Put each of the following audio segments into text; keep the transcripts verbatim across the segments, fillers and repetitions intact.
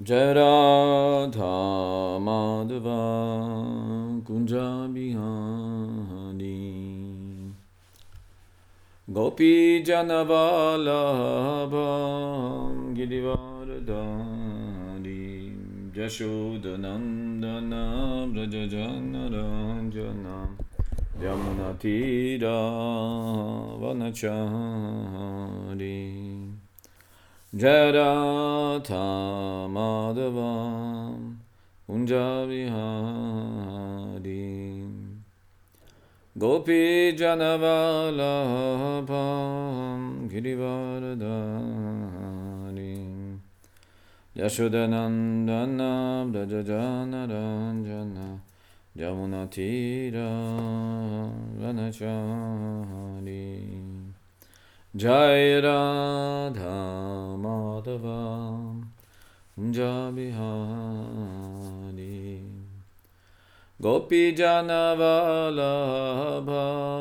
Jai Radha Madhava Kunja Bihari Gopi Janavalabha Girivardhari Jashodanandana Vrajajanaranjana Yamunatira Vanachari Jai Radha Madhava Kunja Bihari Gopi Janavalabha Girivardhari Yashodanandana Vrajajanaranjana Yamunatira Vanachari Jai Radha Madhava Kunja Bihari Gopi Janavalabha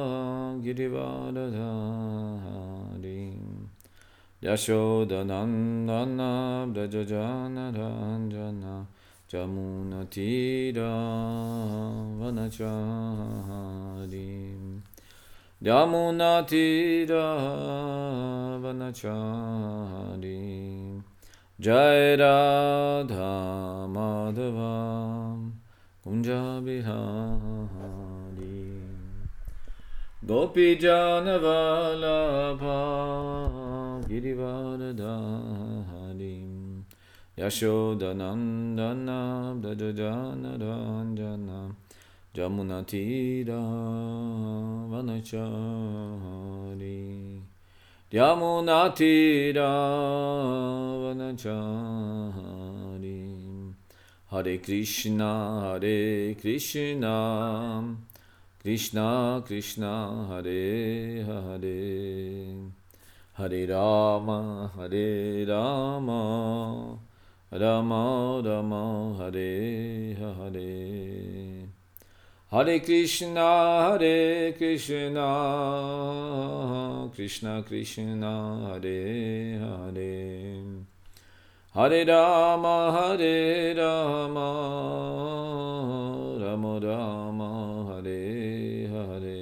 Girivardhari Yashodanandana Vrajajanaranjana Yamunatira Vanachari Yamunatira Vanachari Jai Radha Madhava Kunja Bihari Gopi Janavalabha Girivardhari Yashodanandana Vrajajanaranjana Yamunatira Vanachari Yamunatira Vanachari Hare Krishna Hare Krishna Krishna Krishna Hare Hare Hare Rama Hare Rama Rama Rama Hare Hare Hare Krishna Hare Krishna Krishna Krishna Hare Hare Hare Rama Hare Rama Rama Rama Hare Hare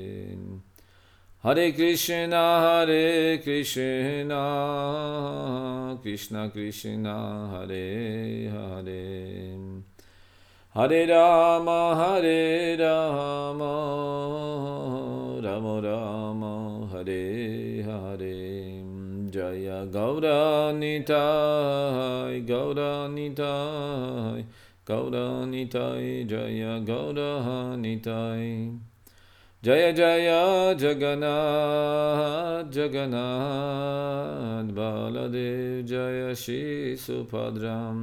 Hare Krishna Hare Krishna Krishna Krishna Hare Hare Hare Rama Hare Rama Rama Rama Hare Hare Jaya Gaura Nitai Gaura Nitai Gaura Nitai Jaya Gaura Nitai Jaya Jaya Jagannath Jagannath Baladev Jaya Shri Subhadram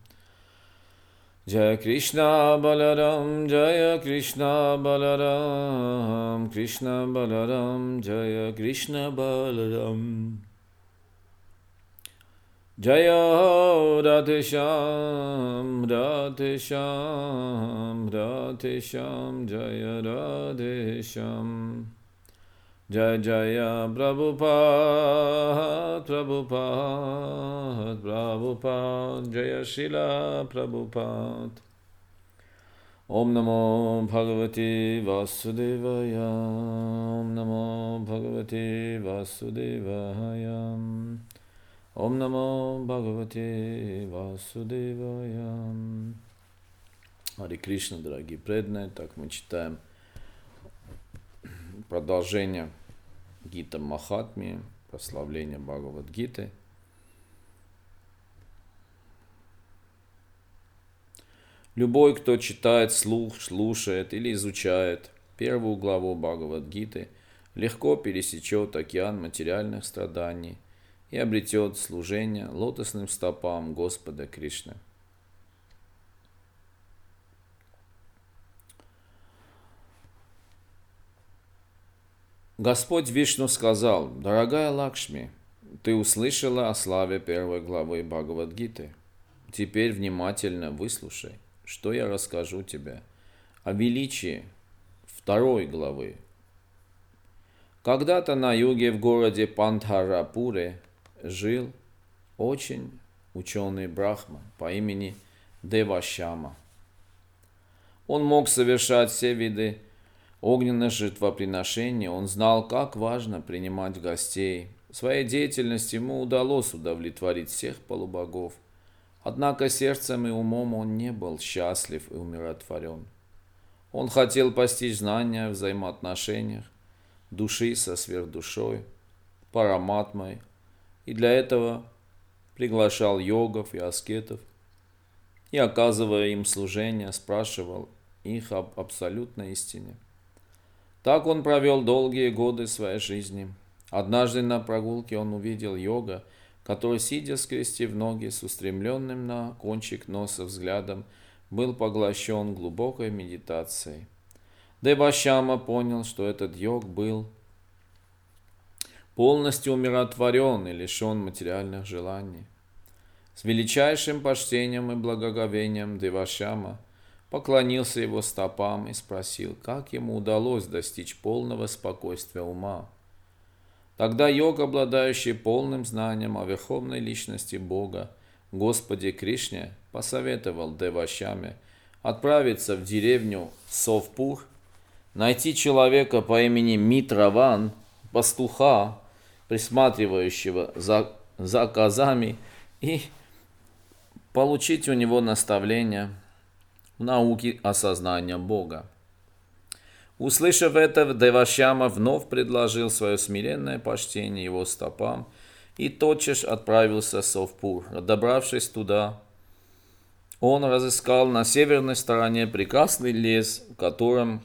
Jaya Krishna Balaram Jaya Krishna Balaram Krishna Balaram Jaya Krishna Balaram Jaya Radhe Shyam Radhe Shyam Radhe Shyam Jaya Radhe Shyam Jaya Jaya Prabhupada Prabhupada Prabhupada Jaya Srila Prabhupada Om Namo Bhagavate Vasudevaya Om Namo Bhagavate Vasudevaya Om Namo Bhagavate Vasudevaya. Харе Кришна, дорогие преданные, так мы читаем продолжение Гита Махатми, прославление Бхагавад-гиты. Любой, кто читает вслух, слушает или изучает первую главу Бхагавад-гиты, легко пересечет океан материальных страданий и обретет служение лотосным стопам Господа Кришны. Господь Вишну сказал: «Дорогая Лакшми, ты услышала о славе первой главы Бхагавад-гиты. Теперь внимательно выслушай, что я расскажу тебе о величии второй главы. Когда-то на юге в городе Пандхарапуре жил очень ученый Брахма по имени Девашьяма. Он мог совершать все виды огненных жертвоприношений, он знал, как важно принимать гостей. В своей деятельности ему удалось удовлетворить всех полубогов. Однако сердцем и умом он не был счастлив и умиротворен. Он хотел постичь знания в взаимоотношениях души со сверхдушой, параматмой, и для этого приглашал йогов и аскетов и, оказывая им служение, спрашивал их об абсолютной истине. Так он провел долгие годы своей жизни. Однажды на прогулке он увидел йога, который, сидя скрестив ноги с устремленным на кончик носа взглядом, был поглощен глубокой медитацией. Девашьяма понял, что этот йог был полностью умиротворен и лишен материальных желаний. С величайшим почтением и благоговением Девашьяма поклонился его стопам и спросил, как ему удалось достичь полного спокойствия ума. Тогда йог, обладающий полным знанием о верховной личности Бога, Господе Кришне, посоветовал Девашьяме отправиться в деревню Совпур, найти человека по имени Митраван, пастуха, присматривающего за, за козами, и получить у него наставления в науке осознания Бога. Услышав это, Девашьяма вновь предложил свое смиренное почтение его стопам и тотчас отправился в Совпур. Добравшись туда, он разыскал на северной стороне прекрасный лес, в котором,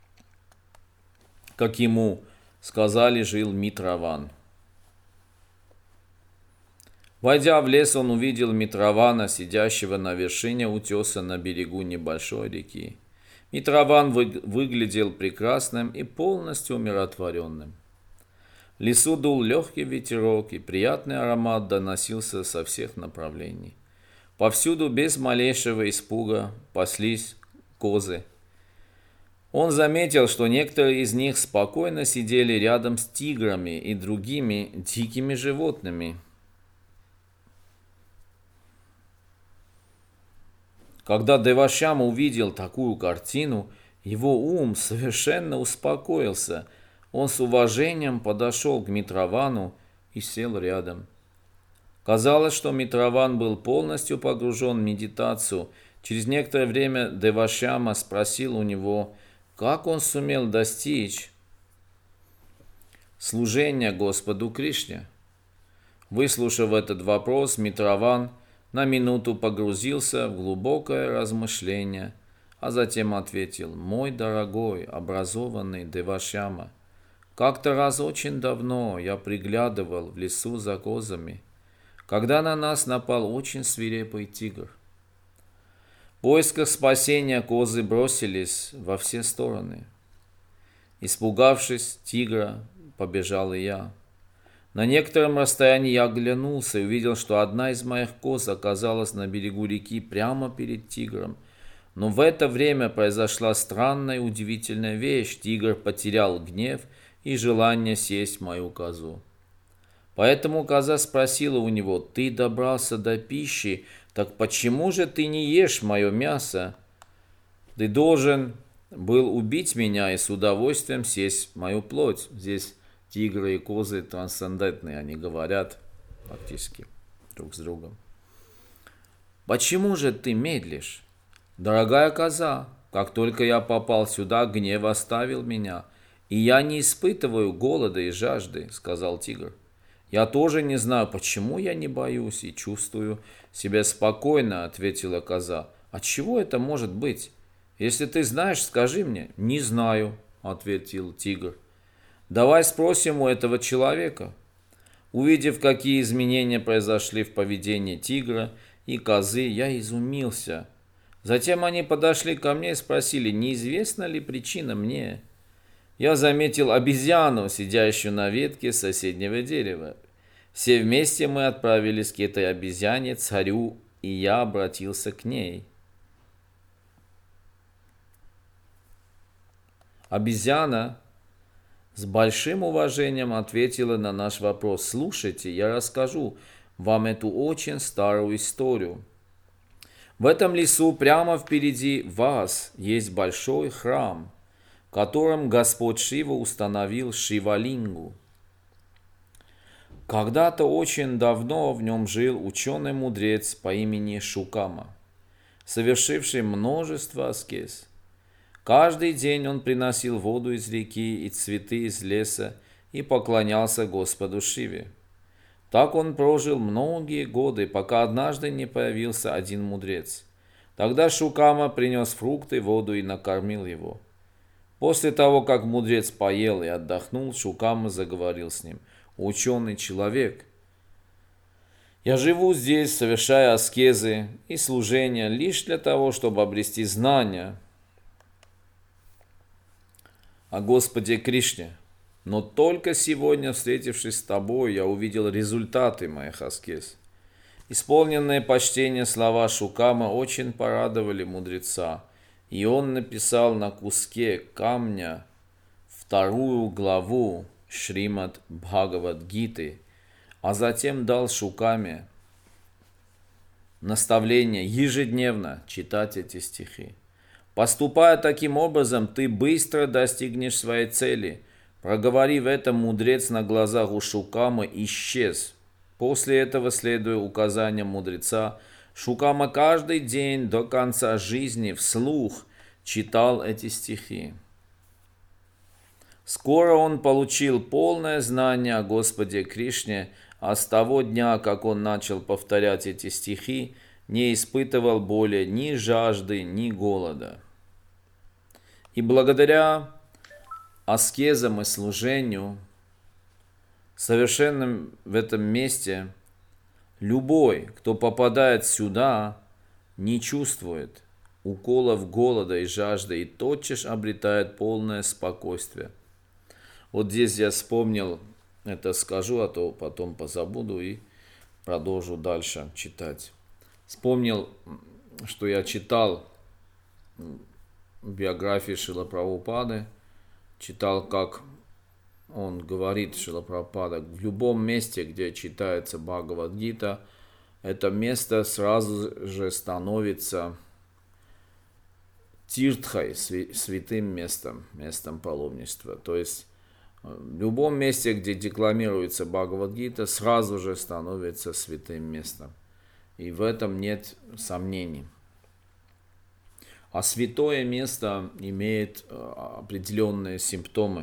как ему сказали, жил Митраван. Войдя в лес, он увидел Митравана, сидящего на вершине утеса на берегу небольшой реки. Митраван вы, выглядел прекрасным и полностью умиротворенным. В лесу дул легкий ветерок, и приятный аромат доносился со всех направлений. Повсюду без малейшего испуга паслись козы. Он заметил, что некоторые из них спокойно сидели рядом с тиграми и другими дикими животными. Когда Девашьяма увидел такую картину, его ум совершенно успокоился. Он с уважением подошел к Митравану и сел рядом. Казалось, что Митраван был полностью погружен в медитацию. Через некоторое время Девашьяма спросил у него, как он сумел достичь служения Господу Кришне. Выслушав этот вопрос, Митраван на минуту погрузился в глубокое размышление, а затем ответил: «Мой дорогой, образованный Девашьяма, как-то раз очень давно я приглядывал в лесу за козами, когда на нас напал очень свирепый тигр. В поисках спасения козы бросились во все стороны. Испугавшись тигра, побежал и я. На некотором расстоянии я оглянулся и увидел, что одна из моих коз оказалась на берегу реки прямо перед тигром. Но в это время произошла странная и удивительная вещь. Тигр потерял гнев и желание съесть мою козу. Поэтому коза спросила у него: «Ты добрался до пищи, так почему же ты не ешь мое мясо? Ты должен был убить меня и с удовольствием съесть мою плоть». Здесь тигры и козы трансцендентные, они говорят фактически друг с другом. «Почему же ты медлишь? Дорогая коза, как только я попал сюда, гнев оставил меня, и я не испытываю голода и жажды», — сказал тигр. «Я тоже не знаю, почему я не боюсь и чувствую себя спокойно», — ответила коза. «Отчего это может быть? Если ты знаешь, скажи мне». «Не знаю», — ответил тигр. «Давай спросим у этого человека». Увидев, какие изменения произошли в поведении тигра и козы, я изумился. Затем они подошли ко мне и спросили, неизвестна ли причина мне. Я заметил обезьяну, сидящую на ветке соседнего дерева. Все вместе мы отправились к этой обезьяне, царю, и я обратился к ней. Обезьяна с большим уважением ответила на наш вопрос. «Слушайте, я расскажу вам эту очень старую историю. В этом лесу прямо впереди вас есть большой храм, в котором Господь Шива установил Шивалингу. Когда-то очень давно в нем жил ученый-мудрец по имени Шукама, совершивший множество аскез. Каждый день он приносил воду из реки и цветы из леса и поклонялся Господу Шиве. Так он прожил многие годы, пока однажды не появился один мудрец. Тогда Шукама принес фрукты, воду и накормил его. После того, как мудрец поел и отдохнул, Шукама заговорил с ним. «Ученый человек, я живу здесь, совершая аскезы и служения лишь для того, чтобы обрести знания о Господе Кришне. Но только сегодня, встретившись с тобой, я увидел результаты моих аскез». Исполненные почтения слова Шукама очень порадовали мудреца, и он написал на куске камня вторую главу Шримад Бхагавад-гиты, а затем дал Шукаме наставление ежедневно читать эти стихи. Поступая таким образом, ты быстро достигнешь своей цели. Проговорив это, мудрец на глазах у Шукамы исчез. После этого, следуя указаниям мудреца, Шукама каждый день до конца жизни вслух читал эти стихи. Скоро он получил полное знание о Господе Кришне, а с того дня, как он начал повторять эти стихи, не испытывал более ни жажды, ни голода. И благодаря аскезам и служению, совершенным в этом месте, любой, кто попадает сюда, не чувствует уколов голода и жажды и тотчас обретает полное спокойствие. Вот здесь я вспомнил, это скажу, а то потом позабуду и продолжу дальше читать. Вспомнил, что я читал биографии Шрила Прабхупады, читал, как он говорит, Шрила Прабхупада, в любом месте, где читается Бхагавад-гита, это место сразу же становится тиртхой, святым местом, местом паломничества. То есть в любом месте, где декламируется Бхагавад-гита, сразу же становится святым местом. И в этом нет сомнений. А святое место имеет определенные симптомы.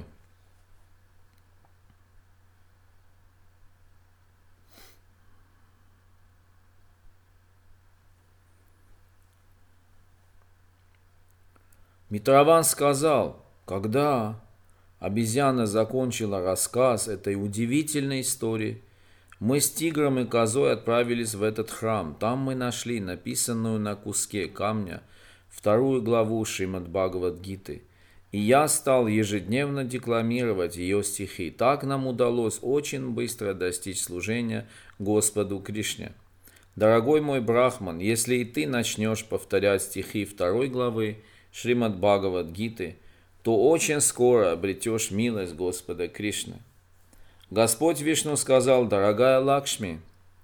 Митраван сказал, когда обезьяна закончила рассказ этой удивительной истории, мы с тигром и козой отправились в этот храм. Там мы нашли написанную на куске камня вторую главу Шримад Бхагавад-гиты. И я стал ежедневно декламировать ее стихи. Так нам удалось очень быстро достичь служения Господу Кришне. Дорогой мой Брахман, если и ты начнешь повторять стихи второй главы Шримад Бхагавад-гиты, то очень скоро обретешь милость Господа Кришны. Господь Вишну сказал, дорогая Лакшми,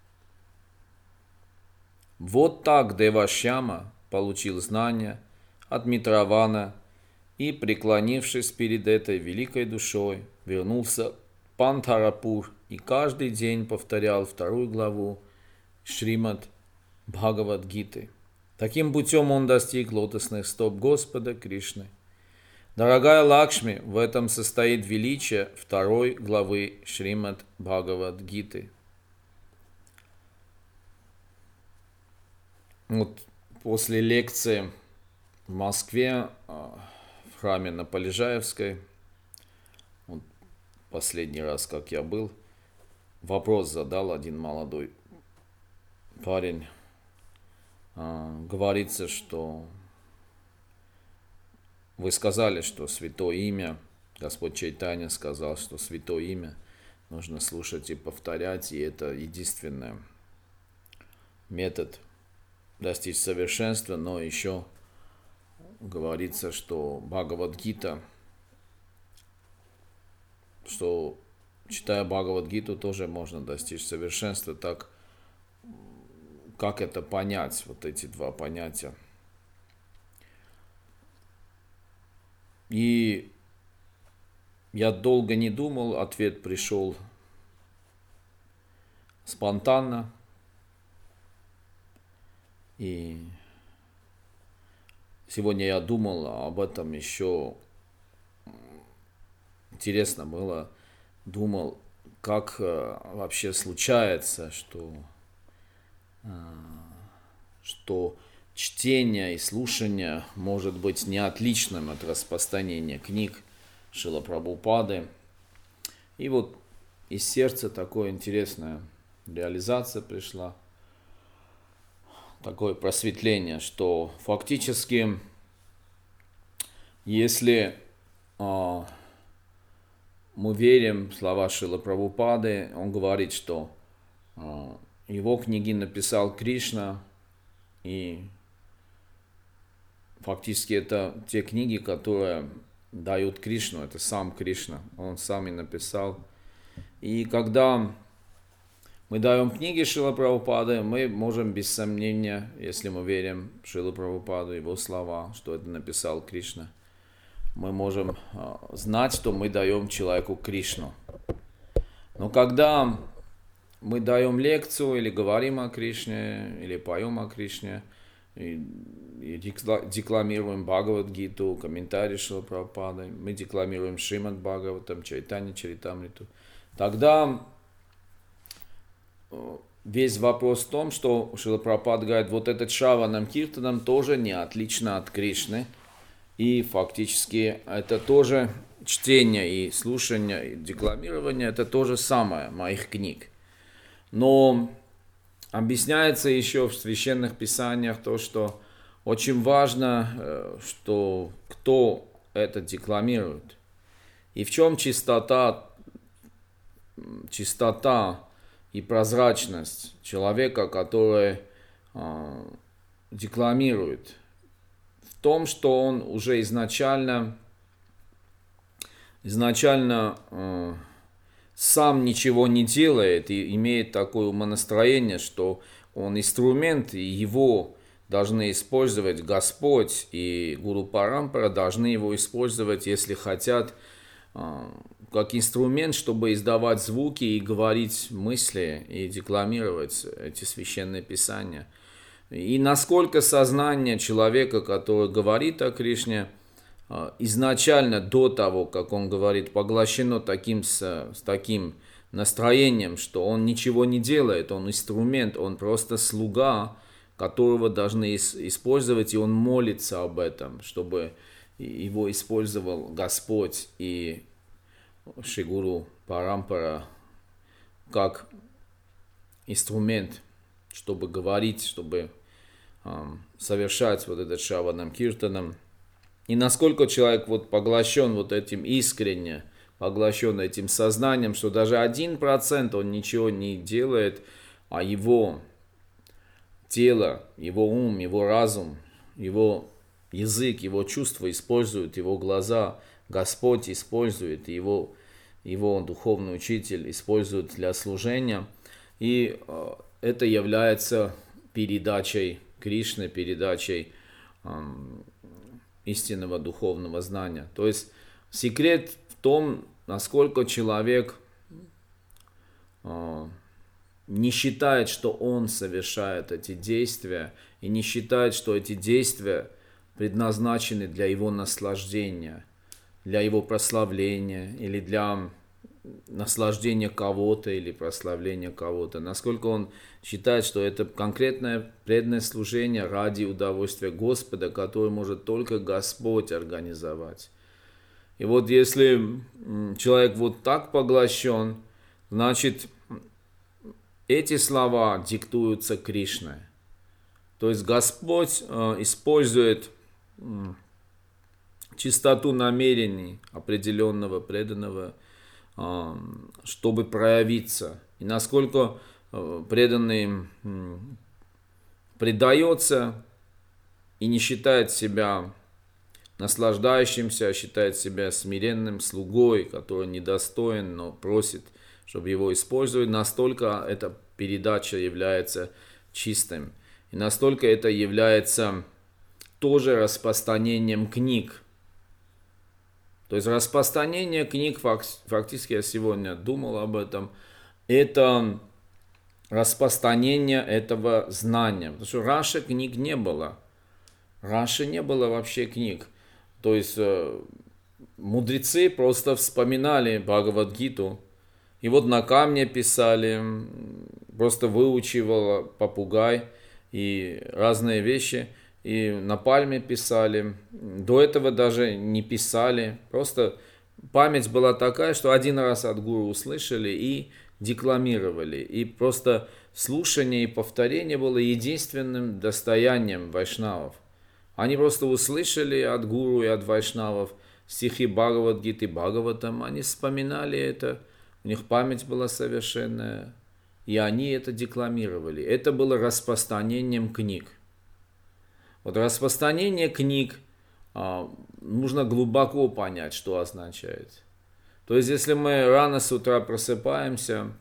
вот так Девашьяма получил знания от Митравана и, преклонившись перед этой великой душой, вернулся в Пантарапур и каждый день повторял вторую главу Шримад Бхагавад-гиты. Таким путем он достиг лотосных стоп Господа Кришны. Дорогая Лакшми, в этом состоит величие второй главы Шримад Бхагавад-гиты. Вот после лекции в Москве, в храме на Полежаевской, вот последний раз, как я был, вопрос задал один молодой парень. Говорится, что вы сказали, что святое имя, Господь Чайтанья сказал, что святое имя нужно слушать и повторять, и это единственный метод достичь совершенства, но еще говорится, что Бхагавад-гита, что читая Бхагавад-гиту, тоже можно достичь совершенства. Так как это понять, вот эти два понятия. И я долго не думал, ответ пришел спонтанно. И сегодня я думал об этом еще. Интересно было, думал, как вообще случается, что, что чтение и слушание может быть не отличным от распространения книг Шрила Прабхупады. И вот из сердца такая интересная реализация пришла, такое просветление, что фактически, если а, мы верим в слова Шрилы Прабхупады, он говорит, что а, его книги написал Кришна, и фактически это те книги, которые дают Кришну, это сам Кришна, он сам и написал. И когда мы даем книги Шрилы Прабхупады, мы можем без сомнения, если мы верим в Шрилу Прабхупаду, его слова, что это написал Кришна, мы можем а, знать, что мы даем человеку Кришну. Но когда мы даем лекцию или говорим о Кришне, или поем о Кришне, и, и декламируем Бхагавад-гиту, комментарии Шрилы Прабхупады, мы декламируем Шримад Бхагаватам, Чайтанья Чаритамриту, тогда весь вопрос в том, что Шрила Прабхупада говорит, вот этот Шраванам Киртанам тоже не отлично от Кришны. И фактически это тоже чтение и слушание, и декламирование, это то же самое моих книг. Но объясняется еще в священных писаниях то, что очень важно, что кто это декламирует. И в чем чистота, чистота и прозрачность человека, который э, декламирует, в том, что он уже изначально, изначально э, сам ничего не делает и имеет такое умонастроение, что он инструмент, и его должны использовать Господь, и Гуру Парампара должны его использовать, если хотят, э, как инструмент, чтобы издавать звуки и говорить мысли, и декламировать эти священные писания. И насколько сознание человека, который говорит о Кришне, изначально до того, как он говорит, поглощено таким, с, с таким настроением, что он ничего не делает, он инструмент, он просто слуга, которого должны использовать, и он молится об этом, чтобы его использовал Господь и Шри Гуру Парампара как инструмент, чтобы говорить, чтобы э, совершать вот этот Шраванам Киртанам. И насколько человек вот поглощен вот этим искренне, поглощен этим сознанием, что даже один процент он ничего не делает, а его тело, его ум, его разум, его язык, его чувства используют, его глаза Господь использует, его, его духовный учитель использует для служения. И э, это является передачей Кришны, передачей э, истинного духовного знания. То есть секрет в том, насколько человек э, не считает, что он совершает эти действия, и не считает, что эти действия предназначены для его наслаждения, для его прославления или для наслаждения кого-то или прославления кого-то. Насколько он считает, что это конкретное преданное служение ради удовольствия Господа, которое может только Господь организовать. И вот если человек вот так поглощен, значит, эти слова диктуются Кришной. То есть Господь э, использует э, чистоту намерений определенного преданного, э, чтобы проявиться. И насколько э, преданный э, предается и не считает себя наслаждающимся, а считает себя смиренным слугой, который недостоин, но просит, чтобы его использовали, настолько эта передача является чистым. И настолько это является тоже распространением книг. То есть распространение книг, фактически я сегодня думал об этом, это распространение этого знания. Потому что раньше книг не было. Раньше не было вообще книг. То есть мудрецы просто вспоминали Бхагавад-гиту. И вот на камне писали, просто выучивал попугай и разные вещи. И на пальме писали. До этого даже не писали. Просто память была такая, что один раз от гуру услышали и декламировали. И просто слушание и повторение было единственным достоянием вайшнавов. Они просто услышали от гуру и от вайшнавов стихи Бхагавад-гиты, Бхагаватам. Они вспоминали это. У них память была совершенная. И они это декламировали. Это было распространением книг. Вот распространение книг а, нужно глубоко понять, что означает. То есть, если мы рано с утра просыпаемся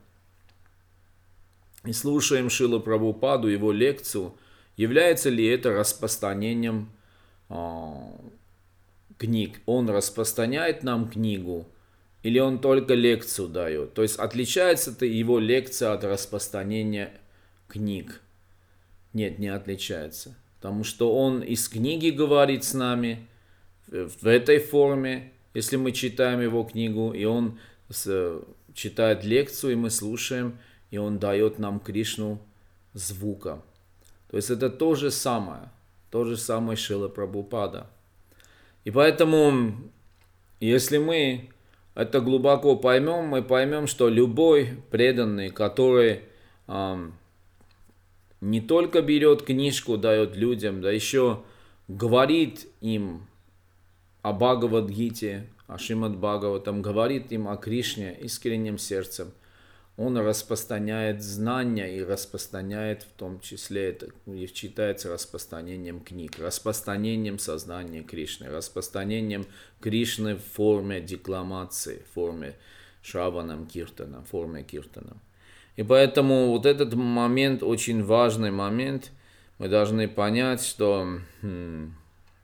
и слушаем Шрилу Прабхупаду, его лекцию, является ли это распространением а, книг? Он распространяет нам книгу или он только лекцию дает? То есть, отличается-то его лекция от распространения книг? Нет, не отличается. Потому что он из книги говорит с нами в этой форме, если мы читаем его книгу, и он читает лекцию, и мы слушаем, и он дает нам Кришну звуком. То есть это то же самое, то же самое Шрила Прабхупада. И поэтому, если мы это глубоко поймем, мы поймем, что любой преданный, который эм, не только берет книжку, дает людям, да еще говорит им о Бхагавад-гите, о Шримад-Бхагаватам, говорит им о Кришне искренним сердцем. Он распространяет знания и распространяет в том числе, это считается распространением книг, распространением сознания Кришны, распространением Кришны в форме декламации, в форме шраванам киртана, в форме киртана. И поэтому вот этот момент, очень важный момент, мы должны понять, что хм,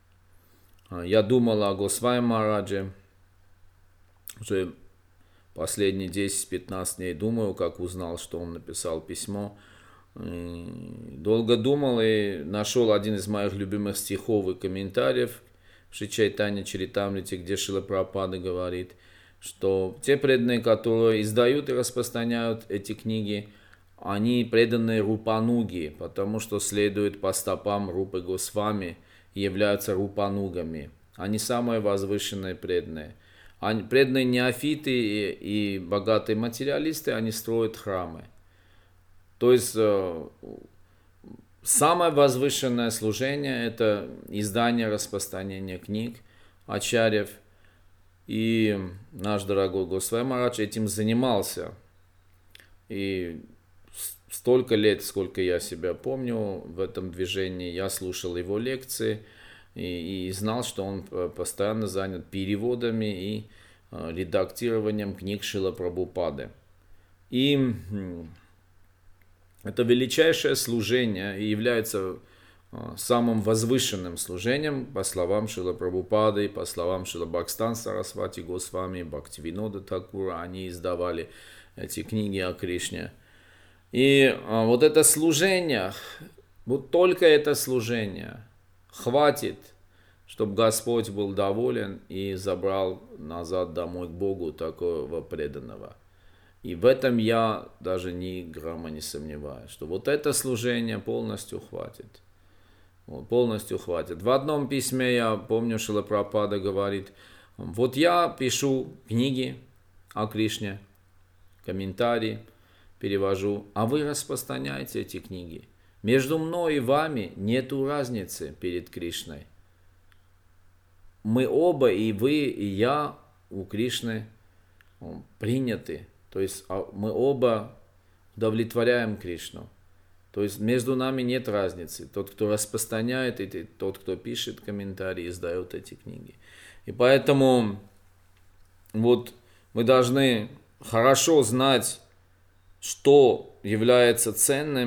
я думал о Госвами Махарадже, уже последние десять-пятнадцать дней думаю, как узнал, что он написал письмо. И долго думал и нашел один из моих любимых стихов и комментариев в Шри Чайтанья Чаритамрите, где Шрила Прабхупада говорит, что те преданные, которые издают и распространяют эти книги, они преданные рупануги, потому что следуют по стопам Рупы Госвами и являются рупанугами. Они самые возвышенные преданные. Они, преданные неофиты и, и богатые материалисты, они строят храмы. То есть самое возвышенное служение – это издание, распространение книг, ачарьев. И наш дорогой Госвами Махарадж этим занимался. И столько лет, сколько я себя помню в этом движении, я слушал его лекции и, и знал, что он постоянно занят переводами и э, редактированием книг Шрилы Прабхупады. И это величайшее служение и является самым возвышенным служением, по словам Шрилы Прабхупады, по словам Шрила Бхактисиданта Сарасвати Госвами, Бхактивинода Такура, они издавали эти книги о Кришне. И а, вот это служение, вот только это служение хватит, чтобы Господь был доволен и забрал назад домой к Богу такого преданного. И в этом я даже ни грамма не сомневаюсь, что вот это служение полностью хватит. Полностью хватит. В одном письме, я помню, Шрила Прабхупада говорит, вот я пишу книги о Кришне, комментарии перевожу, а вы распространяете эти книги. Между мной и вами нету разницы перед Кришной. Мы оба, и вы, и я, у Кришны приняты. То есть мы оба удовлетворяем Кришну. То есть между нами нет разницы. Тот, кто распространяет, и тот, кто пишет комментарии, издает эти книги. И поэтому вот мы должны хорошо знать, что является ценным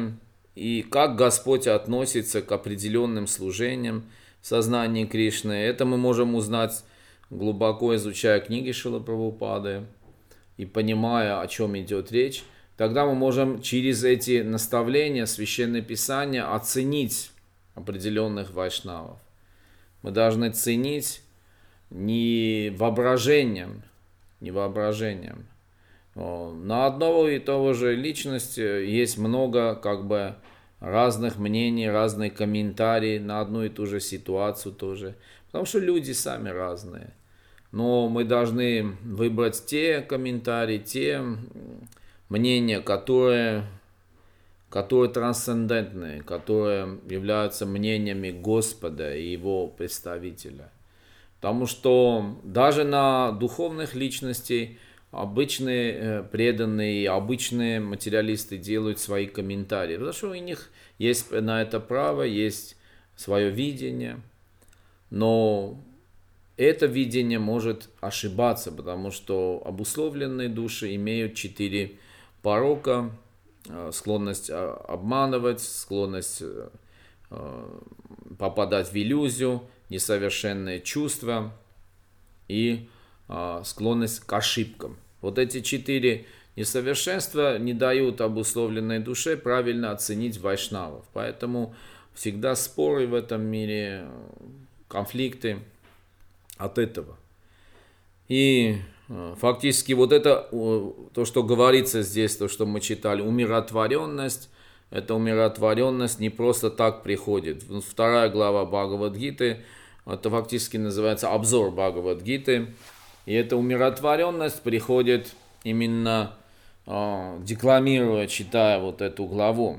и как Господь относится к определенным служениям в сознании Кришны. Это мы можем узнать, глубоко изучая книги Шрилы Прабхупады и понимая, о чем идет речь. Тогда мы можем через эти наставления Священного Писания оценить определенных вайшнавов. Мы должны ценить не воображением, не воображением. На одного и того же личности есть много как бы разных мнений, разные комментарии на одну и ту же ситуацию тоже. Потому что люди сами разные. Но мы должны выбрать те комментарии, те мнения, которые, которые трансцендентные, которые являются мнениями Господа и Его представителя. Потому что даже на духовных личностей обычные преданные, обычные материалисты делают свои комментарии. Потому что у них есть на это право, есть свое видение. Но это видение может ошибаться, потому что обусловленные души имеют четыре порока: склонность обманывать, склонность попадать в иллюзию, несовершенные чувства и склонность к ошибкам. Вот эти четыре несовершенства не дают обусловленной душе правильно оценить вайшнавов. Поэтому всегда споры в этом мире, конфликты от этого. И фактически вот это, то, что говорится здесь, то, что мы читали, умиротворенность, эта умиротворенность не просто так приходит. Вторая глава Бхагавад-гиты, это фактически называется обзор Бхагавад-гиты. И эта умиротворенность приходит именно э, декламируя, читая вот эту главу.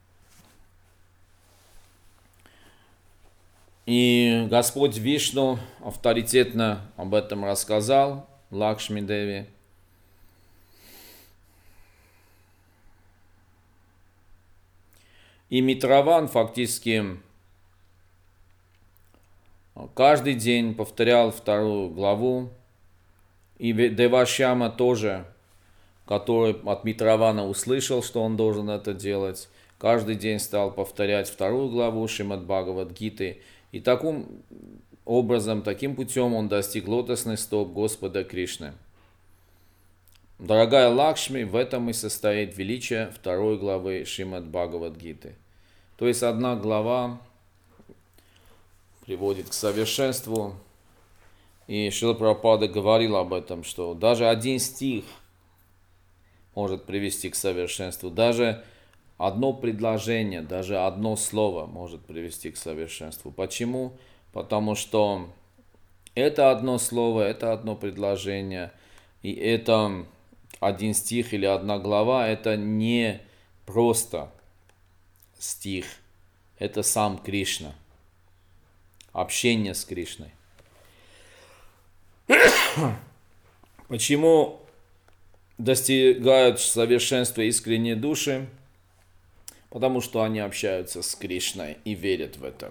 И Господь Вишну авторитетно об этом рассказал Лакшми Деви. И Митраван фактически каждый день повторял вторую главу. И Девашьяма тоже, который от Митравана услышал, что он должен это делать, каждый день стал повторять вторую главу Шримад Бхагавад-гиты. И таким образом, таким путем он достиг лотосных стоп Господа Кришны. Дорогая Лакшми, в этом и состоит величие второй главы Шримад Бхагавад-гиты. То есть одна глава приводит к совершенству. И Шрила Прабхупада говорил об этом, что даже один стих может привести к совершенству. Даже одно предложение, даже одно слово может привести к совершенству. Почему? Потому что это одно слово, это одно предложение, и это один стих или одна глава, это не просто стих, это сам Кришна, общение с Кришной. Почему достигают совершенства искренние души? Потому что они общаются с Кришной и верят в это.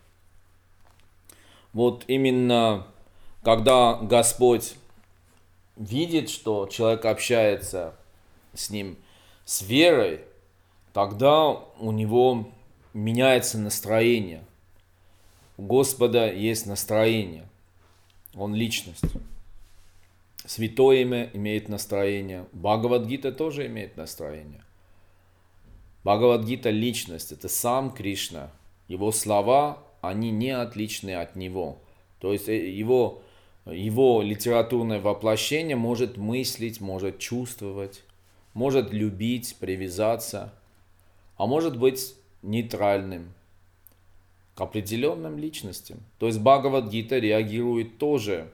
Вот именно когда Господь видит, что человек общается с ним с верой, тогда у него меняется настроение. У Господа есть настроение. Он личность. Святое имя имеет настроение. Бхагавад-гита тоже имеет настроение. Бхагавад-гита – личность, это сам Кришна. Его слова, они не отличны от него. То есть его, его литературное воплощение может мыслить, может чувствовать, может любить, привязаться, а может быть нейтральным к определенным личностям. То есть Бхагавад-гита реагирует тоже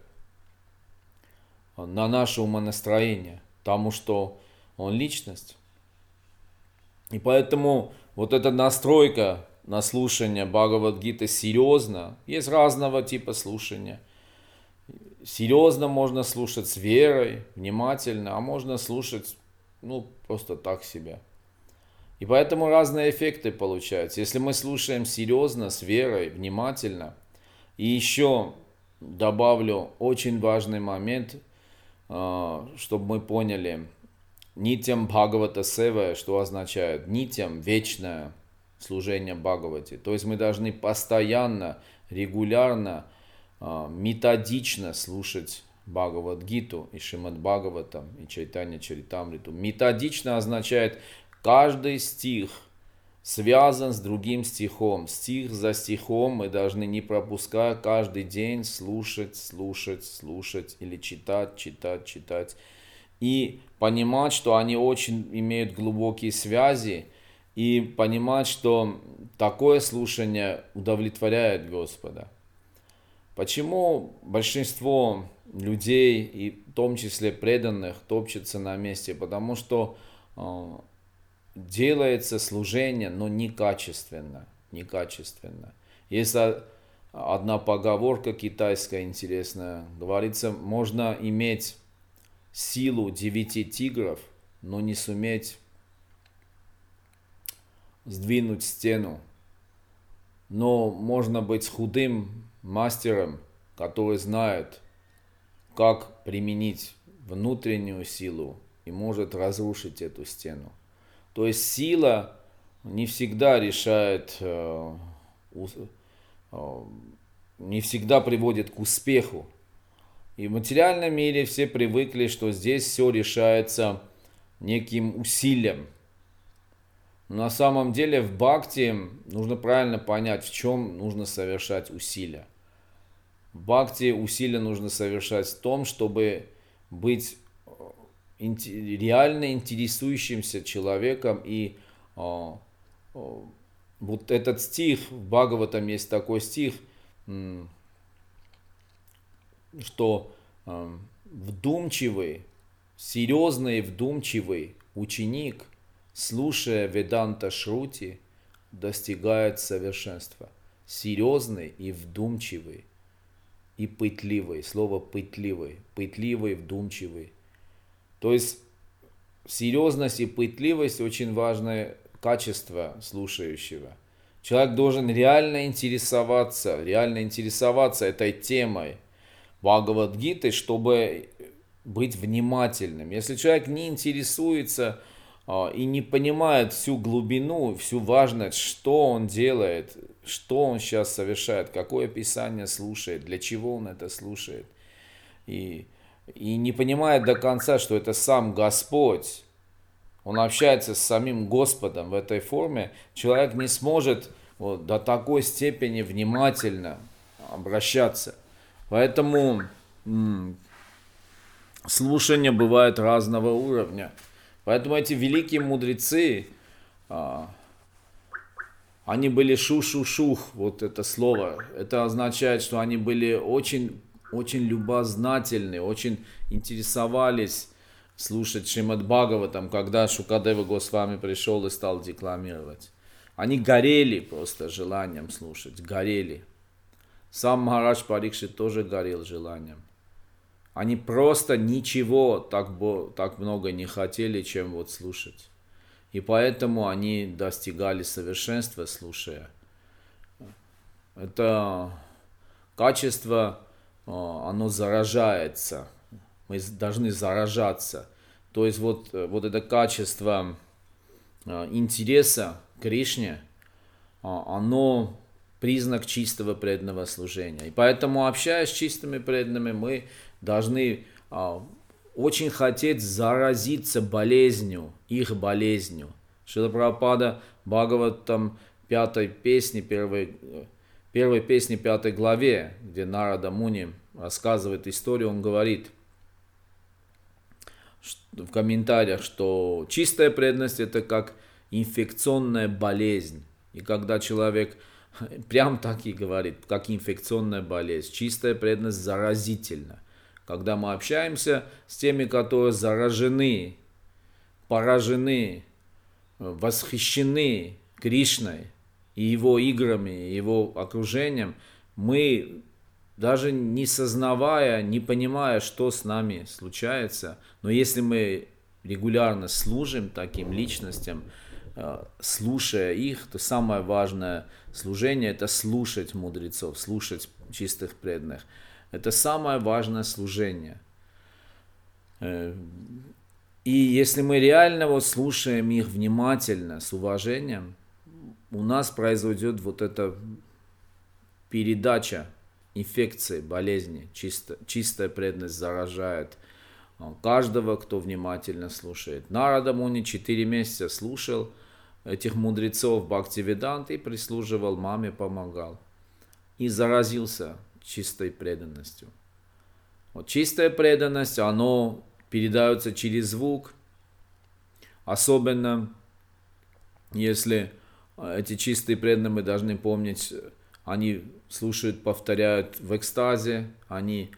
на наше умонастроение, потому что он личность. И поэтому вот эта настройка на слушание Бхагавад-гиты серьезно. Есть разного типа слушания. Серьезно можно слушать с верой, внимательно, а можно слушать, ну, просто так себе. И поэтому разные эффекты получаются. Если мы слушаем серьезно, с верой, внимательно, и еще добавлю очень важный момент, чтобы мы поняли, нитям Бхагавата Сева, что означает? Нитям, вечное. служения Бхагавати. То есть мы должны постоянно, регулярно, методично слушать Бхагавад-гиту и Шримад Бхагаватам и Чайтанья Чаритамриту. Методично означает каждый стих связан с другим стихом. Стих за стихом мы должны, не пропуская, каждый день слушать, слушать, слушать или читать, читать, читать. И понимать, что они очень имеют глубокие связи. И понимать, что такое слушание удовлетворяет Господа. Почему большинство людей, и в том числе преданных, топчется на месте? Потому что э, делается служение, но некачественно. некачественно. Есть одна поговорка китайская интересная. Говорится, можно иметь силу девяти тигров, но не суметь сдвинуть стену. Но можно быть худым мастером, который знает, как применить внутреннюю силу и может разрушить эту стену. То есть сила не всегда решает, не всегда приводит к успеху. И в материальном мире все привыкли, что здесь все решается неким усилием. Но на самом деле в бхакти нужно правильно понять, в чем нужно совершать усилия. В бхакти усилия нужно совершать в том, чтобы быть реально интересующимся человеком. И э, э, вот этот стих, в Бхагаватам есть такой стих, э, что э, вдумчивый, серьезный вдумчивый ученик, слушая Веданта Шрути, достигает совершенства. Серьезный и вдумчивый, и пытливый. Слово пытливый. Пытливый, вдумчивый. То есть серьезность и пытливость очень важное качество слушающего. Человек должен реально интересоваться, реально интересоваться этой темой Бхагавад-гиты, чтобы быть внимательным. Если человек не интересуется и не понимает всю глубину, всю важность, что он делает, что он сейчас совершает, какое писание слушает, для чего он это слушает, и, и не понимает до конца, что это сам Господь, он общается с самим Господом в этой форме, человек не сможет вот, до такой степени внимательно обращаться. Поэтому м- слушания бывают разного уровня. Поэтому эти великие мудрецы, а, они были шу-шу-шух, вот это слово. Это означает, что они были очень, очень любознательны, очень интересовались слушать Шримад Бхагаватам, когда Шукадева Госвами пришел и стал декламировать. Они горели просто желанием слушать, горели. Сам Махарадж Парикшит тоже горел желанием. Они просто ничего так, так много не хотели, чем вот слушать. И поэтому они достигали совершенства, слушая. Это качество, оно заражается. Мы должны заражаться. То есть вот, вот это качество интереса к Кришне, оно признак чистого преданного служения. И поэтому, общаясь с чистыми преданными, мы должны а, очень хотеть заразиться болезнью, их болезнью. Шрила Прабхупада Бхагаватам пятой песни, первой, первой песни пятой главе, где Нарада Муни рассказывает историю, он говорит в комментариях, что чистая преданность это как инфекционная болезнь. И когда человек прям так и говорит, как инфекционная болезнь, чистая преданность заразительна. Когда мы общаемся с теми, которые заражены, поражены, восхищены Кришной и его играми, и его окружением, мы, даже не сознавая, не понимая, что с нами случается, но если мы регулярно служим таким личностям, слушая их, то самое важное служение – это слушать мудрецов, слушать чистых преданных. Это самое важное служение. И если мы реально вот слушаем их внимательно, с уважением, у нас произойдет вот эта передача инфекции, болезни. Чисто, чистая преданность заражает каждого, кто внимательно слушает. Нарада Муни четыре месяца слушал этих мудрецов Бхактивиданты и прислуживал маме, помогал. И заразился чистой преданностью. Вот чистая преданность, оно передается через звук. Особенно, если эти чистые преданные, мы должны помнить, они слушают, повторяют в экстазе, они,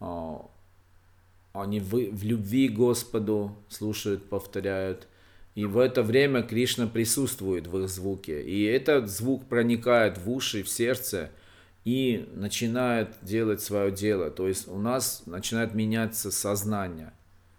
они в, в любви к Господу слушают, повторяют. И в это время Кришна присутствует в их звуке. И этот звук проникает в уши, в сердце и начинает делать свое дело. То есть у нас начинает меняться сознание.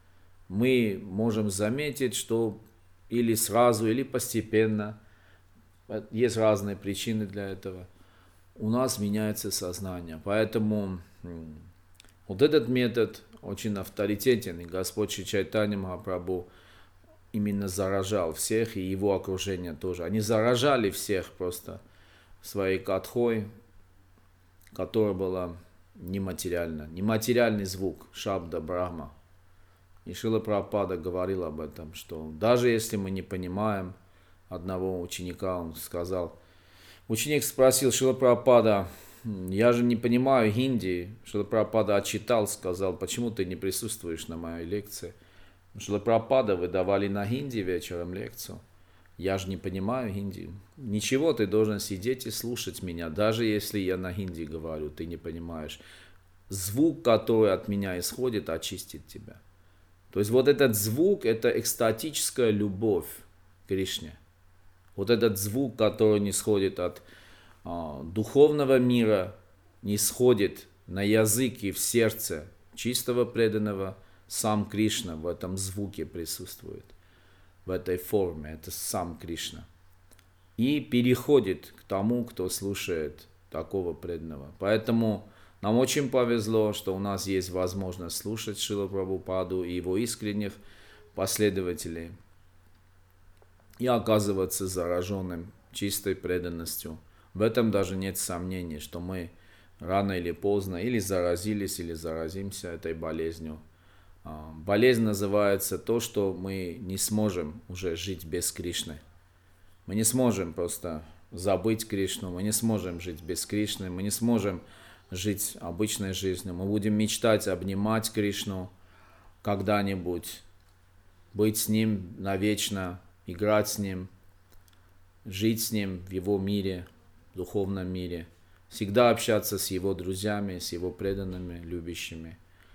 Мы можем заметить, что или сразу, или постепенно, есть разные причины для этого, у нас меняется сознание. Поэтому вот этот метод очень авторитетен. И Господь Шри Чайтанья Махапрабху именно заражал всех, и его окружение тоже. Они заражали всех просто своей катхой, которая была нематериальна. Нематериальный звук, шабда Брахма. И Шрила Прабхупада говорил об этом, что даже если мы не понимаем одного ученика, он сказал, ученик спросил Шрила Прабхупада, я же не понимаю хинди. Шрила Прабхупада отчитал, сказал, почему ты не присутствуешь на моей лекции? Шрила Прабхупада, вы давали на хинди вечером лекцию. Я же не понимаю хинди. Ничего, ты должен сидеть и слушать меня, даже если я на хинди говорю, ты не понимаешь. Звук, который от меня исходит, очистит тебя. То есть вот этот звук, это экстатическая любовь к Кришне. Вот этот звук, который не сходит от а, духовного мира, не сходит на язык и в сердце чистого преданного, сам Кришна в этом звуке присутствует, в этой форме, это сам Кришна. И переходит к тому, кто слушает такого преданного. Поэтому нам очень повезло, что у нас есть возможность слушать Шрилу Прабхупаду и его искренних последователей и оказываться зараженным чистой преданностью. В этом даже нет сомнений, что мы рано или поздно или заразились, или заразимся этой болезнью. Болезнь называется то, что мы не сможем уже жить без Кришны. Мы не сможем просто забыть Кришну, мы не сможем жить без Кришны, мы не сможем жить обычной жизнью. Мы будем мечтать обнимать Кришну когда-нибудь, быть с Ним навечно, играть с Ним, жить с Ним в Его мире, в духовном мире, всегда общаться с Его друзьями, с Его преданными, любящими.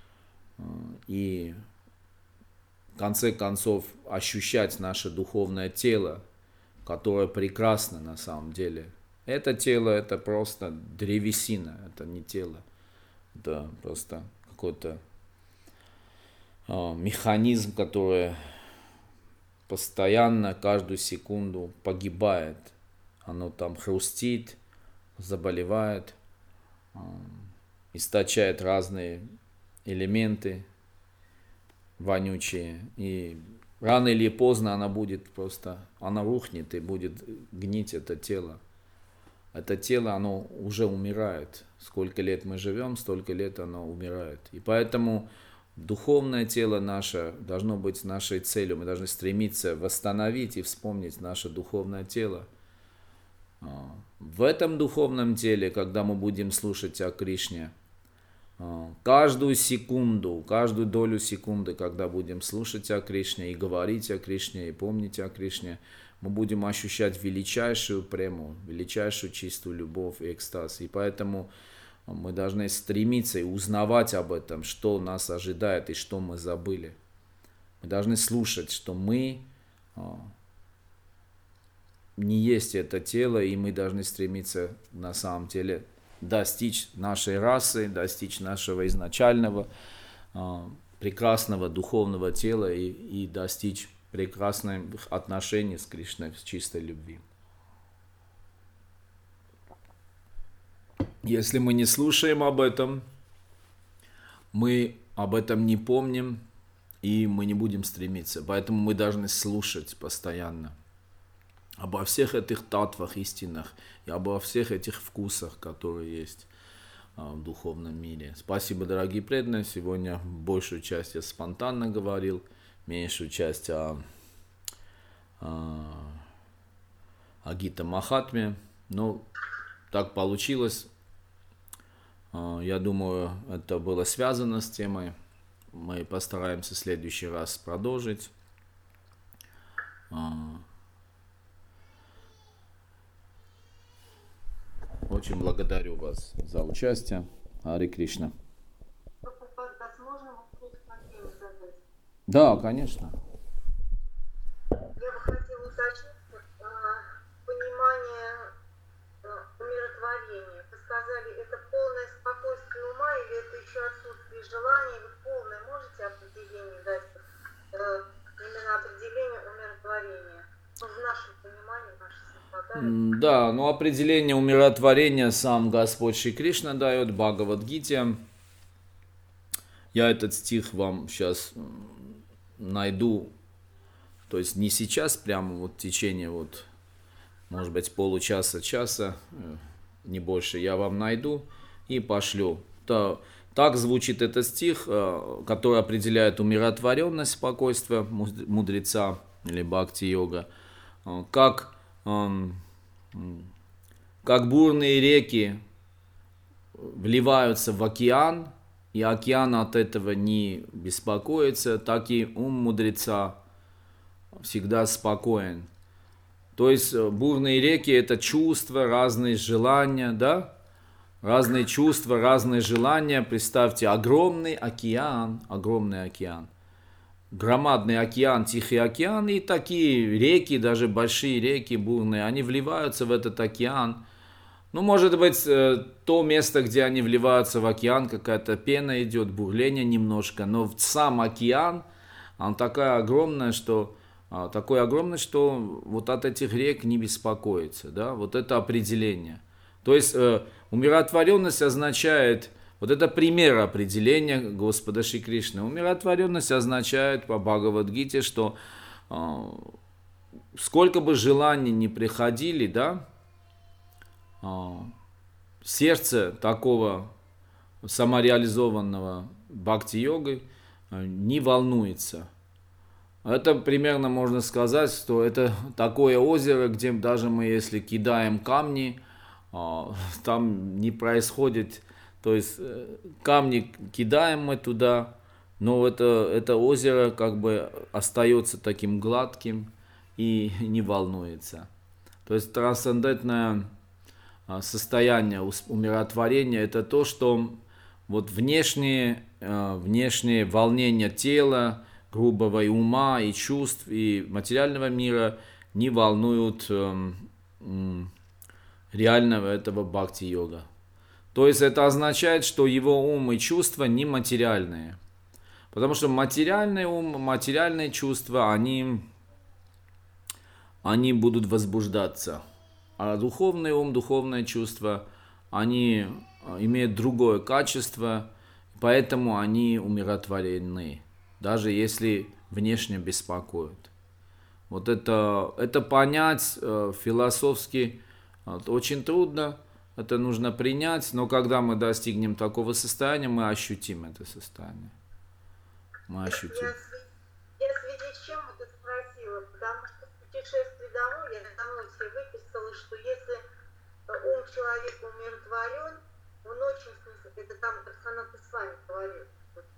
И в конце концов ощущать наше духовное тело, которое прекрасно на самом деле. Это тело, это просто древесина, это не тело. Это просто какой-то э, механизм, который постоянно, каждую секунду погибает. Оно там хрустит, заболевает, э, источает разные элементы вонючие. И рано или поздно она будет просто, она рухнет и будет гнить это тело. Это тело, оно уже умирает. Сколько лет мы живем, столько лет оно умирает. И поэтому духовное тело наше должно быть нашей целью. Мы должны стремиться восстановить и вспомнить наше духовное тело. В этом духовном теле, когда мы будем слушать о Кришне, каждую секунду, каждую долю секунды, когда будем слушать о Кришне и говорить о Кришне, и помнить о Кришне, мы будем ощущать величайшую прему, величайшую чистую любовь и экстаз. И поэтому мы должны стремиться и узнавать об этом, что нас ожидает и что мы забыли. Мы должны слушать, что мы не есть это тело, и мы должны стремиться на самом деле достичь нашей расы, достичь нашего изначального прекрасного духовного тела и, и достичь прекрасных отношений с Кришной, с чистой любви. Если мы не слушаем об этом, мы об этом не помним, и мы не будем стремиться. Поэтому мы должны слушать постоянно обо всех этих татвах истинных и обо всех этих вкусах, которые есть в духовном мире. Спасибо, дорогие преданные. Сегодня большую часть я спонтанно говорил, меньшую часть о, о, о Гита Махатме. Но так получилось. Я думаю, это было связано с темой. Мы постараемся в следующий раз продолжить. Очень благодарю вас за участие. Харе Кришна. Да, конечно. Я бы хотела уточнить понимание умиротворения. Вы сказали, это полное спокойствие ума или это еще отсутствие желания? Вы полное можете определение дать? Именно определение умиротворения. Ну, в нашем понимании, в нашей совпадании. Да, но определение умиротворения сам Господь Шри Кришна дает в Бхагавад-гите. Я этот стих вам сейчас найду, то есть не сейчас, прямо вот в течение, вот, может быть, получаса-часа, не больше, я вам найду и пошлю. То, так звучит этот стих, который определяет умиротворенность, спокойствие мудреца или бхакти-йога, как, как бурные реки вливаются в океан, и океан от этого не беспокоится, так и ум мудреца всегда спокоен. То есть бурные реки – это чувства, разные желания, да? Разные чувства, разные желания. Представьте, огромный океан, огромный океан, громадный океан, Тихий океан, и такие реки, даже большие реки бурные, они вливаются в этот океан. Ну, может быть, то место, где они вливаются в океан, какая-то пена идет, бурление немножко, но сам океан, он такая огромная, что, такой огромный, что вот от этих рек не беспокоится, да, вот это определение. То есть умиротворенность означает, вот это пример определения Господа Шри Кришны. Умиротворенность означает по Бхагавад-гите, что сколько бы желаний ни приходили, да, сердце такого самореализованного бхакти-йогой не волнуется. Это примерно можно сказать, что это такое озеро, где даже мы, если кидаем камни, там не происходит, то есть камни кидаем мы туда, но это, это озеро как бы остается таким гладким и не волнуется. То есть трансцендентное состояние умиротворения – это то, что вот внешние, внешние волнения тела, грубого и ума, и чувств, и материального мира не волнуют реального этого бхакти-йога. То есть это означает, что его ум и чувства не материальные. Потому что материальный ум, материальные чувства, они, они будут возбуждаться. А духовный ум, духовные чувства, они имеют другое качество, поэтому они умиротворены, даже если внешне беспокоят. Вот это, это понять э, философски это очень трудно, это нужно принять, но когда мы достигнем такого состояния, мы ощутим это состояние. Мы ощутим. Я, я в связи с чем это спросила, потому что в путешествии домой я давно себе выписала, что если ум человека умиротворен, он очень, это там Санат с вами говорил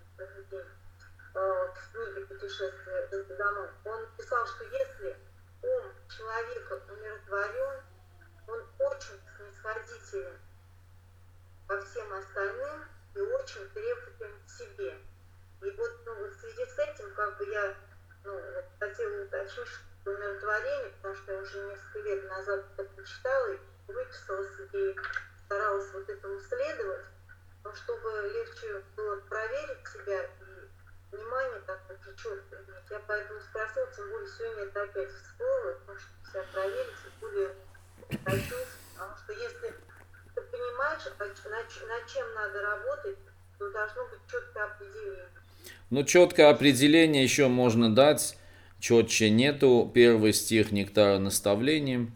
в книге «Путешествие домой», он писал, что если ум человека умиротворен, он очень снисходителен ко всем остальным и очень требователен к себе. И вот, ну, в связи с этим, как бы я ну, хотела уточнить, что умиротворение, потому что я уже несколько лет назад это прочитала и выписала себе, и старалась вот этому следовать, но чтобы легче было проверить себя и внимание такое четко иметь. Я поэтому спросила, тем более сегодня это опять всплыло, потому что себя проверить и более хочу, потому что если ты понимаешь, над чем надо работать, то должно быть четкое определение. Ну, четкое определение еще можно дать четче нету. Первый стих «Нектара наставлений».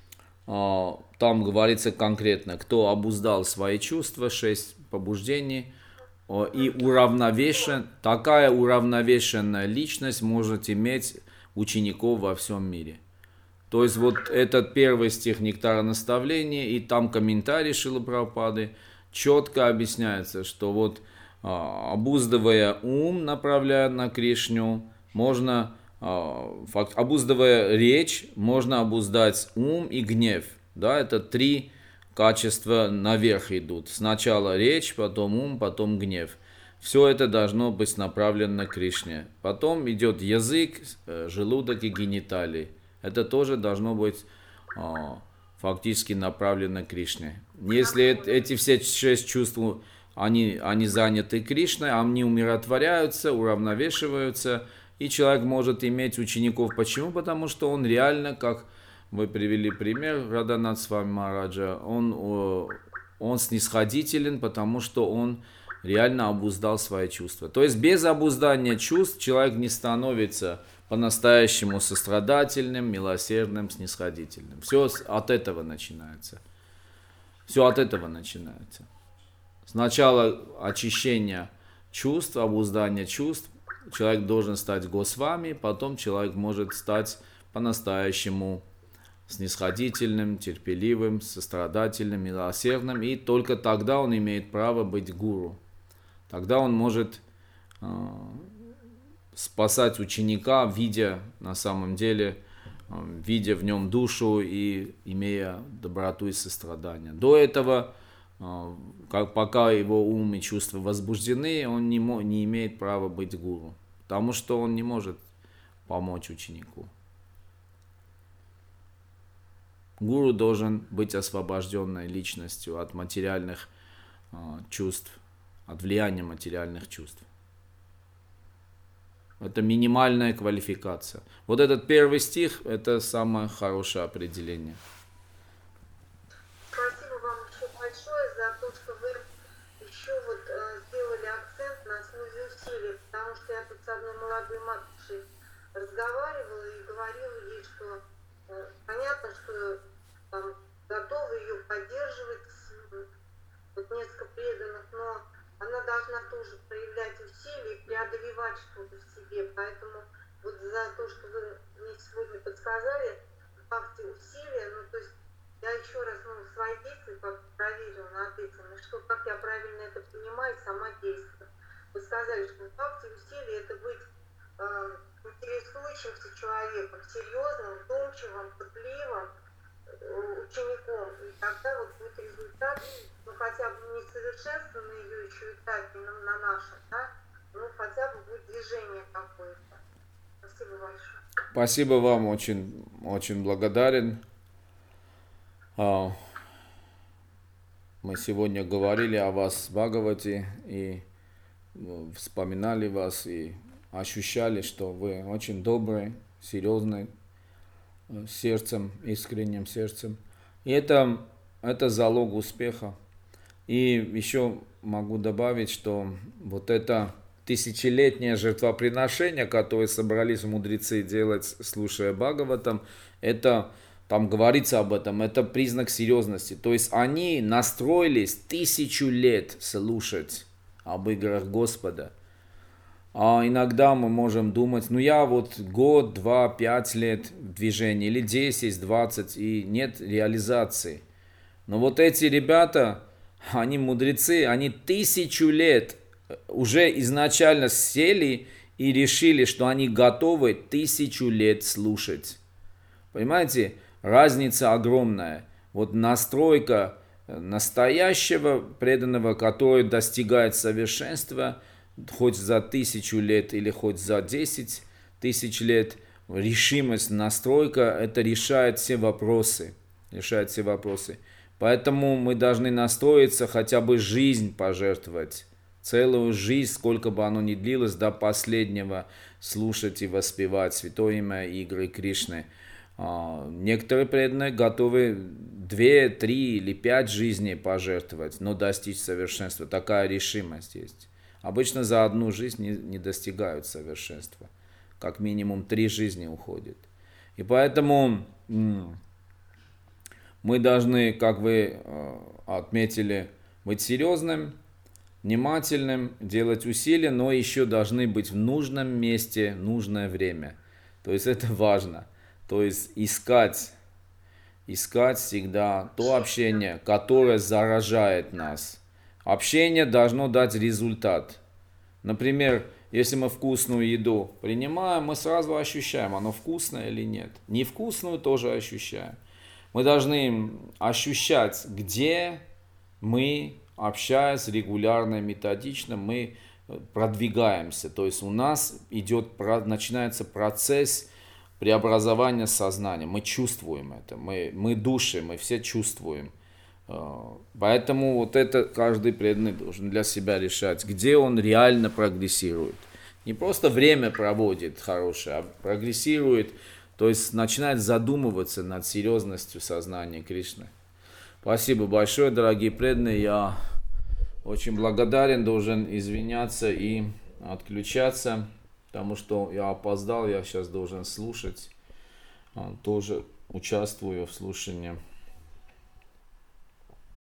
Там говорится конкретно, кто обуздал свои чувства, шесть побуждений, и уравновешен, такая уравновешенная личность может иметь учеников во всем мире. То есть вот этот первый стих «Нектара наставлений» и там комментарий Шрилы Прабхупады четко объясняется, что вот обуздывая ум, направляя на Кришну, можно, обуздывая речь, можно обуздать ум и гнев. Да, это три качества наверх идут. Сначала речь, потом ум, потом гнев. Все это должно быть направлено на Кришне. Потом идет язык, желудок и гениталии. Это тоже должно быть а, фактически направлено на Кришне. Если эти все шесть чувств, они, они заняты Кришной, они умиротворяются, уравновешиваются, и человек может иметь учеников. Почему? Потому что он реально, как вы привели пример Радханат Свами Махараджа, он, он снисходителен, потому что он реально обуздал свои чувства. То есть без обуздания чувств человек не становится по-настоящему сострадательным, милосердным, снисходительным. Все от этого начинается. Все от этого начинается. Сначала очищение чувств, обуздание чувств. Человек должен стать Госвами, потом человек может стать по-настоящему снисходительным, терпеливым, сострадательным, милосердным, и только тогда он имеет право быть гуру. Тогда он может э, спасать ученика, видя на самом деле, э, видя в нем душу и имея доброту и сострадание. До этого, э, как, пока его ум и чувства возбуждены, он не, мо, не имеет права быть гуру, потому что он не может помочь ученику. Гуру должен быть освобожденной личностью от материальных э, чувств, от влияния материальных чувств. Это минимальная квалификация. Вот этот первый стих – это самое хорошее определение. Спасибо вам еще большое за то, что вы еще вот э, сделали акцент на основе усилий, потому что я тут с одной молодой матушей разговаривала и говорила ей, что э, понятно, что там готовы ее поддерживать, вот несколько преданных, но она должна тоже проявлять усилия, преодолевать что-то в себе. Поэтому вот за то, что вы мне сегодня подсказали, факте усилия, ну то есть я еще раз ну, свои действия как проверила над этим, и что как я правильно это понимаю, сама действую. Вы сказали, что в факте усилия это быть э, интересующимся человеком, серьезным, вдумчивым, пытливым учеником, и тогда вот будет результат, ну хотя бы не совершенство на ее еще этапе, на, на нашем, да, ну хотя бы будет движение какое-то. Спасибо большое. Спасибо вам, очень, очень благодарен. Мы сегодня говорили о вас в Бхагавате и вспоминали вас и ощущали, что вы очень добрый, серьезный, сердцем, искренним сердцем. И это, это залог успеха. И еще могу добавить, что вот это тысячелетнее жертвоприношение, которое собрались мудрецы делать, слушая Бхагаватам, это, там говорится об этом, это признак серьезности. То есть они настроились тысячу лет слушать об играх Господа. А иногда мы можем думать, ну я вот год, два, пять лет в движении, или десять, двадцать, и нет реализации. Но вот эти ребята, они мудрецы, они тысячу лет уже изначально сели и решили, что они готовы тысячу лет слушать. Понимаете, разница огромная. Вот настройка настоящего преданного, который достигает совершенства, хоть за тысячу лет или хоть за десять тысяч лет, решимость, настройка, это решает все вопросы. Решает все вопросы. Поэтому мы должны настроиться, хотя бы жизнь пожертвовать. Целую жизнь, сколько бы оно ни длилось, до последнего слушать и воспевать святое имя игры Кришны. Некоторые преданные готовы две, три или пять жизней пожертвовать, но достичь совершенства. Такая решимость есть. Обычно за одну жизнь не, не достигают совершенства. как минимум три жизни уходит. И поэтому мы должны, как вы отметили, быть серьезным, внимательным, делать усилия, но еще должны быть в нужном месте, в нужное время. То есть это важно. То есть искать, искать всегда то общение, которое заражает нас. Общение должно дать результат. Например, если мы вкусную еду принимаем, мы сразу ощущаем, оно вкусное или нет. Невкусную тоже ощущаем. Мы должны ощущать, где мы, общаясь регулярно, методично, мы продвигаемся. То есть у нас идет, начинается процесс преобразования сознания. Мы чувствуем это, мы, мы души, мы все чувствуем. Поэтому вот это каждый преданный должен для себя решать, где он реально прогрессирует. Не просто время проводит хорошее, а прогрессирует, то есть начинает задумываться над серьезностью сознания Кришны. Спасибо большое, дорогие преданные. Я очень благодарен, должен извиняться и отключаться, потому что я опоздал, я сейчас должен слушать, тоже участвую в слушании.